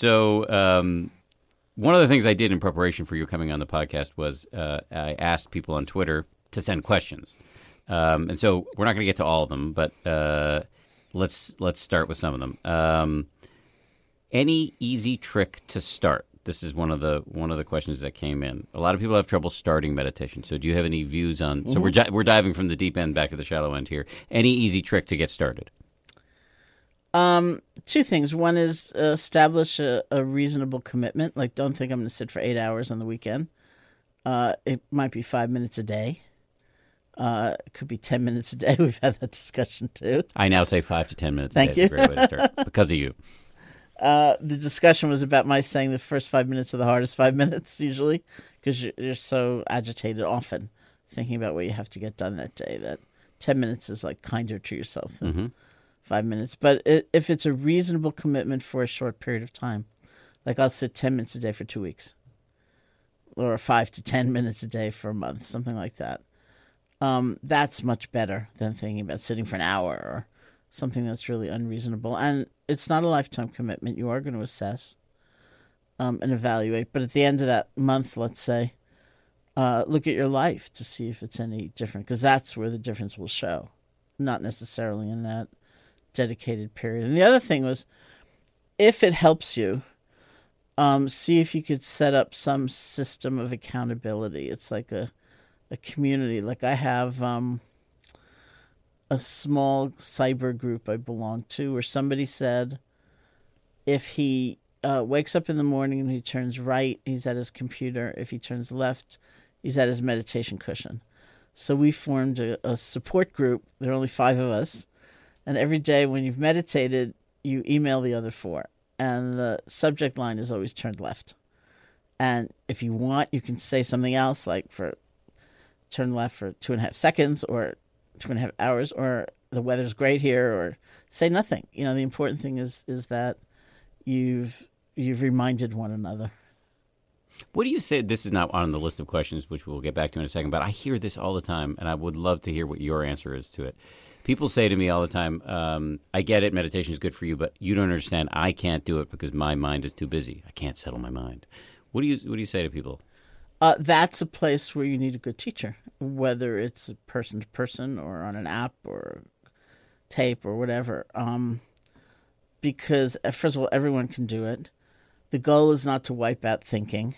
one of the things I did in preparation for you coming on the podcast was I asked people on Twitter to send questions. And so we're not going to get to all of them, but let's start with some of them. Any easy trick to start? This is one of the questions that came in. A lot of people have trouble starting meditation. So do you have any views on? So we're diving from the deep end back to the shallow end here. Any easy trick to get started? Two things. One is establish a reasonable commitment. Like, don't think I'm going to sit for 8 hours on the weekend. It might be 5 minutes a day. It could be 10 minutes a day. We've had that discussion too. I now say 5 to 10 minutes a Thank day you. is a great way to start because of you. The discussion was about my saying the first 5 minutes are the hardest 5 minutes usually because you're so agitated often thinking about what you have to get done that day that 10 minutes is like kinder to yourself than 5 minutes. But if it's a reasonable commitment for a short period of time, like I'll sit 10 minutes a day for 2 weeks or 5 to 10 minutes a day for a month, something like that. That's much better than thinking about sitting for an hour or something that's really unreasonable. And it's not a lifetime commitment. You are going to assess and evaluate. But at the end of that month, let's say, look at your life to see if it's any different, because that's where the difference will show, not necessarily in that dedicated period. And the other thing was, if it helps you, see if you could set up some system of accountability. It's like a community. Like I have a small cyber group I belong to where somebody said if he wakes up in the morning and he turns right, he's at his computer. If he turns left, he's at his meditation cushion. So we formed a support group. There are only 5 of us. And every day when you've meditated, you email the other 4. And the subject line is always turned left. And if you want, you can say something else, like for turn left for 2.5 seconds or 2.5 hours, or the weather's great here, or say nothing. You know, the important thing is that you've reminded one another. What do you say? This is not on the list of questions, which we'll get back to in a second, but I hear this all the time, and I would love to hear what your answer is to it. People say to me all the time, I get it, meditation is good for you, but you don't understand. I can't do it because my mind is too busy. I can't settle my mind. What do you say to people? That's a place where you need a good teacher, whether it's person to person or on an app or tape or whatever. Because, first of all, everyone can do it. The goal is not to wipe out thinking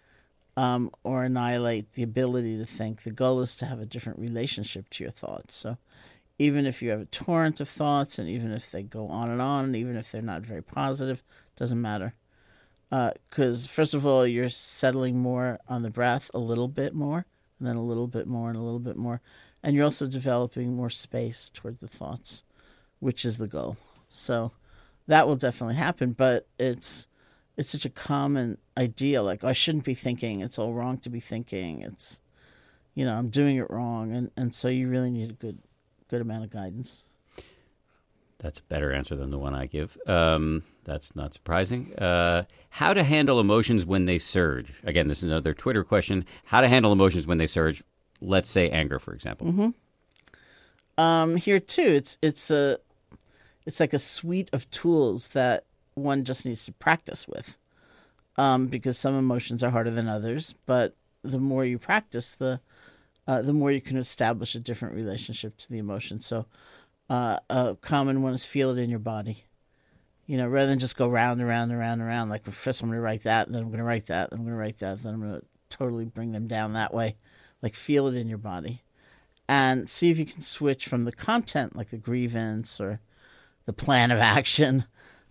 or annihilate the ability to think. The goal is to have a different relationship to your thoughts. So even if you have a torrent of thoughts, and even if they go on, and even if they're not very positive, doesn't matter. Because, first of all, you're settling more on the breath, a little bit more, and then a little bit more, and a little bit more. And you're also developing more space toward the thoughts, which is the goal. So that will definitely happen, but it's such a common idea, like, I shouldn't be thinking. It's all wrong to be thinking. It's, I'm doing it wrong. And so you really need a good amount of guidance. That's a better answer than the one I give. That's not surprising. How to handle emotions when they surge. Again, this is another Twitter question. How to handle emotions when they surge. Let's say anger, for example. Mm-hmm. Here too, it's like a suite of tools that one just needs to practice with, because some emotions are harder than others. But the more you practice, the more you can establish a different relationship to the emotion. So a common one is feel it in your body. Rather than just go round and round and round and round. Like, first I'm going to write that, and then I'm going to write that, and I'm going to write that, then I'm going to totally bring them down that way. Like, feel it in your body. And see if you can switch from the content, like the grievance or the plan of action,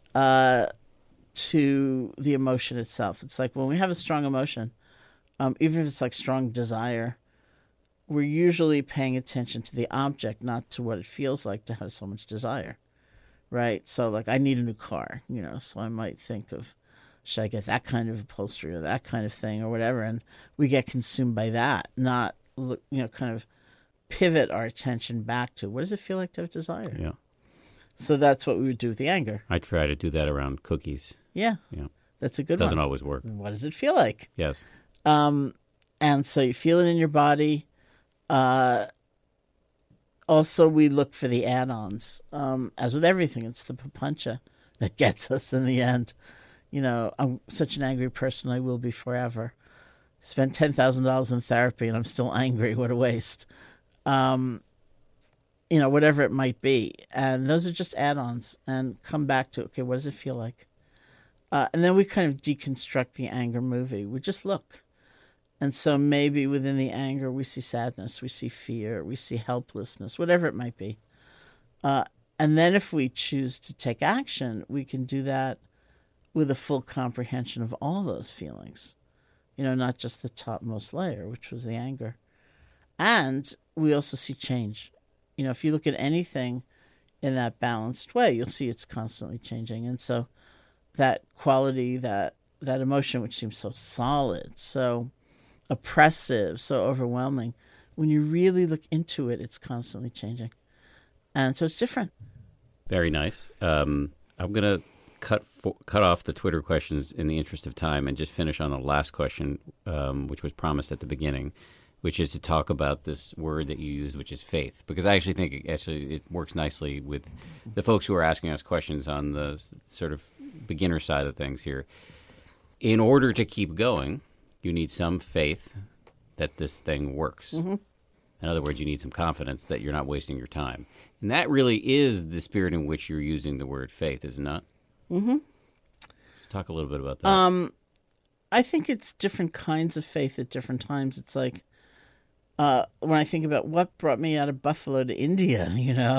to the emotion itself. It's like when we have a strong emotion, even if it's like strong desire, we're usually paying attention to the object, not to what it feels like to have so much desire, right? So, like, I need a new car, so I might think of, should I get that kind of upholstery or that kind of thing or whatever, and we get consumed by that, not, kind of pivot our attention back to, what does it feel like to have desire? Yeah. So that's what we would do with the anger. I try to do that around cookies. Yeah. That's a good one. Doesn't always work. What does it feel like? Yes. And so you feel it in your body. Also, we look for the add-ons. As with everything, it's the papancha that gets us in the end. I'm such an angry person, I will be forever. Spent $10,000 in therapy and I'm still angry. What a waste. Whatever it might be. And those are just add-ons. And come back to, okay, what does it feel like? And then we kind of deconstruct the anger movie. We just look. And so maybe within the anger, we see sadness, we see fear, we see helplessness, whatever it might be. And then if we choose to take action, we can do that with a full comprehension of all those feelings, not just the topmost layer, which was the anger. And we also see change. If you look at anything in that balanced way, you'll see it's constantly changing. And so that quality, that emotion, which seems so solid, so oppressive, so overwhelming. When you really look into it, it's constantly changing. And so it's different. Very nice. I'm going to cut off the Twitter questions in the interest of time and just finish on the last question, which was promised at the beginning, which is to talk about this word that you used, which is faith. Because I actually think it works nicely with the folks who are asking us questions on the sort of beginner side of things here. In order to keep going, you need some faith that this thing works. Mm-hmm. In other words, you need some confidence that you're not wasting your time. And that really is the spirit in which you're using the word faith, is it not? Mm-hmm. Talk a little bit about that. I think it's different kinds of faith at different times. It's like when I think about what brought me out of Buffalo to India,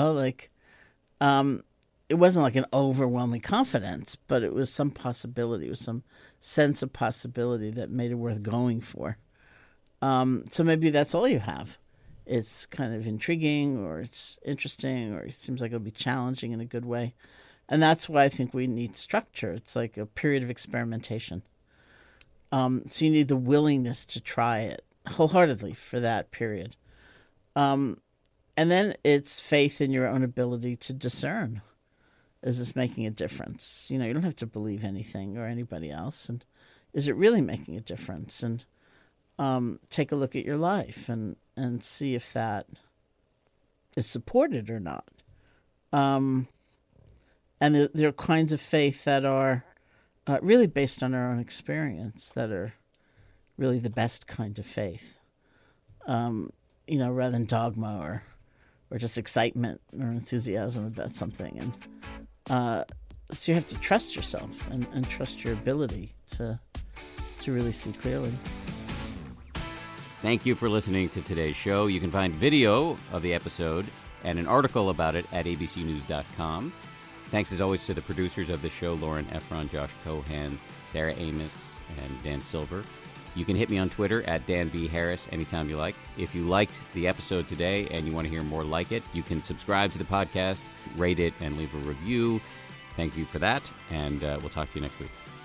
it wasn't like an overwhelming confidence, but it was some possibility. It was some sense of possibility that made it worth going for. So maybe that's all you have. It's kind of intriguing, or it's interesting, or it seems like it'll be challenging in a good way. And that's why I think we need structure. It's like a period of experimentation. So you need the willingness to try it wholeheartedly for that period. And then it's faith in your own ability to discern. Is this making a difference? You don't have to believe anything or anybody else. And is it really making a difference? And take a look at your life and see if that is supported or not. And there are kinds of faith that are really based on our own experience, that are really the best kind of faith, rather than dogma or just excitement or enthusiasm about something. And so you have to trust yourself and trust your ability to really see clearly. Thank you for listening to today's show. You can find video of the episode and an article about it at abcnews.com. Thanks, as always, to the producers of the show, Lauren Efron, Josh Cohan, Sarah Amos, and Dan Silver. You can hit me on Twitter at Dan B. Harris anytime you like. If you liked the episode today and you want to hear more like it, you can subscribe to the podcast, rate it, and leave a review. Thank you for that, and we'll talk to you next week.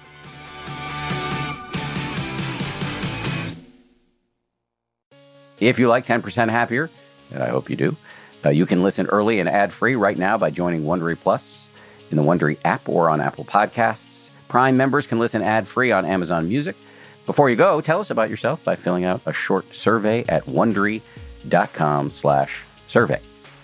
If you like 10% Happier, and I hope you do, you can listen early and ad-free right now by joining Wondery Plus in the Wondery app or on Apple Podcasts. Prime members can listen ad-free on Amazon Music. Before you go, tell us about yourself by filling out a short survey at Wondery.com/survey.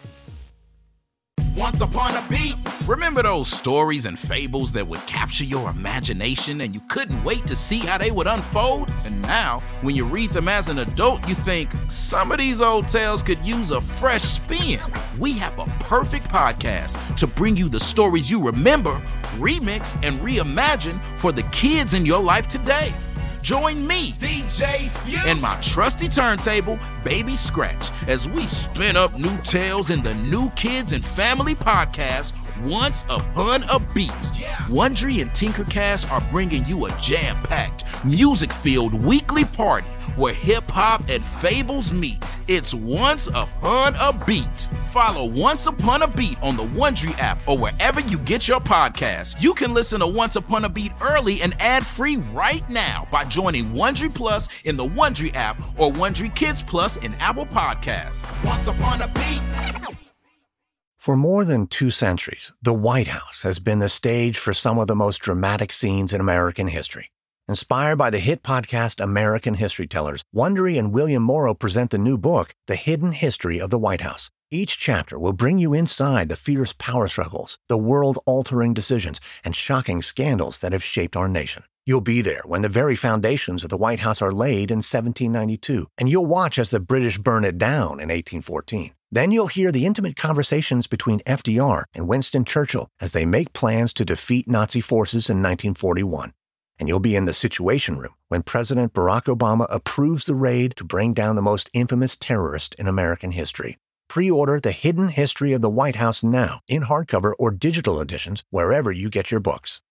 Once upon a beat. Remember those stories and fables that would capture your imagination and you couldn't wait to see how they would unfold? And now, when you read them as an adult, you think, some of these old tales could use a fresh spin. We have a perfect podcast to bring you the stories you remember, remix, and reimagine for the kids in your life today. Join me, DJ Few, and my trusty turntable, Baby Scratch, as we spin up new tales in the New Kids and Family podcast, Once Upon a Beat. Wondery and Tinkercast are bringing you a jam-packed, music-filled weekly party where hip-hop and fables meet. It's Once Upon a Beat. Follow Once Upon a Beat on the Wondery app or wherever you get your podcasts. You can listen to Once Upon a Beat early and ad-free right now by joining Wondery Plus in the Wondery app or Wondery Kids Plus in Apple Podcasts. Once Upon a Beat. For more than 2 centuries, the White House has been the stage for some of the most dramatic scenes in American history. Inspired by the hit podcast American History Tellers, Wondery and William Morrow present the new book, The Hidden History of the White House. Each chapter will bring you inside the fierce power struggles, the world-altering decisions, and shocking scandals that have shaped our nation. You'll be there when the very foundations of the White House are laid in 1792, and you'll watch as the British burn it down in 1814. Then you'll hear the intimate conversations between FDR and Winston Churchill as they make plans to defeat Nazi forces in 1941. And you'll be in the Situation Room when President Barack Obama approves the raid to bring down the most infamous terrorist in American history. Pre-order The Hidden History of the White House now in hardcover or digital editions wherever you get your books.